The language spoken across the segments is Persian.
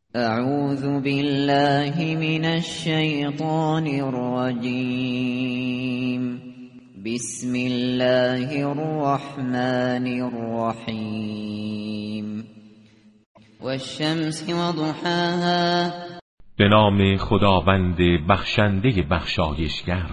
اعوذ بالله من الشیطان الرجیم. بسم الله الرحمن الرحیم. والشمس وضحاها. به نام خداوند بخشنده بخشایشگر.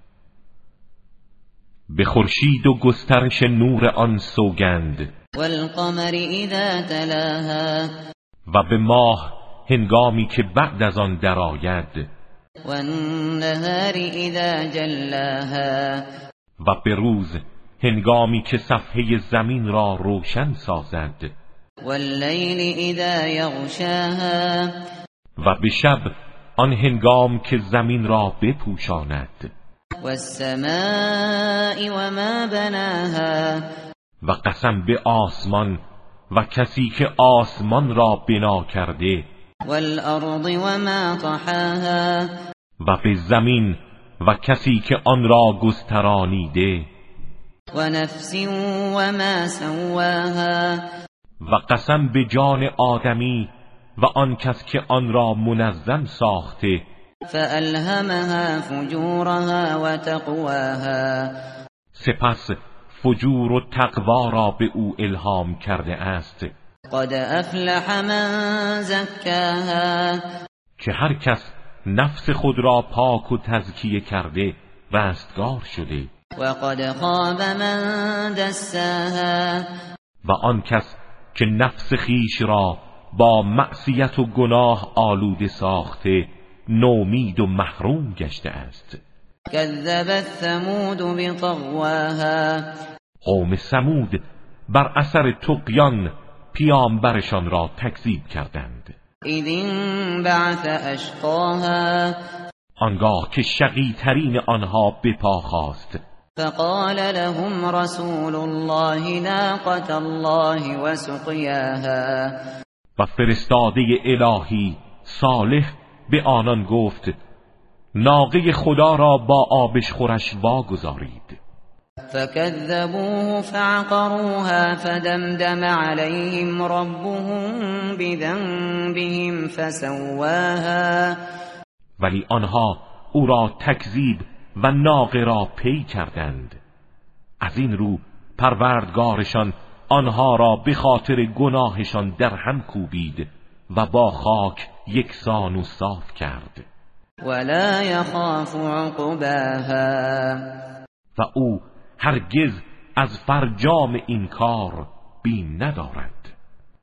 به خورشید و گسترش نور آن سوگند. والقمر اذا تلاها. و به ماه هنگامی که بعد از آن درآید. والنهار اذا جلاها. و به روز هنگامی که صفحه زمین را روشن سازد. واللیل اذا یغشاها. و به شب آن هنگام که زمین را بپوشاند. والسماء وما بناها. و قسم به آسمان و کسی که آسمان را بنا کرده. والارض وما طحاها. و به زمین و کسی که آن را گسترانیده. ونفس وما سواها. و قسم به جان آدمی و آن کس که آن را منظم ساخته. فألهمها فجورها و تقواها. سپس فجور و تقوا را به او الهام کرده است. قد افلح من زکاها. که هر کس نفس خود را پاک و تزکیه کرده رستگار شده. و قد خاب من دساها. و آن کس که نفس خیش را با معصیت و گناه آلوده ساخته نومید و محروم گشته است. کذبت ثمود بطغواها. قوم ثمود بر اثر طغیان پیامبرشان را تکذیب کردند. اذ انبعث اشقاها. آنگاه که شقی ترین آنها به پا خاست. فقال لهم رسول الله ناقة الله و سقیاها. و فرستاده الهی صالح به آنان گفت ناقه خدا را با آبش خورش واگذارید. فكذبوه فعقروها فدمدم عليهم ربهم بذنبهم فسواها. ولی آنها او را تکذیب و ناقه را پی کردند. از این رو پروردگارشان آنها را به خاطر گناهشان در هم کوبید و با خاک یکسان و صاف کرد. ولا يخاف عقباها. و او هرگز از فرجام این کار بیم ندارد.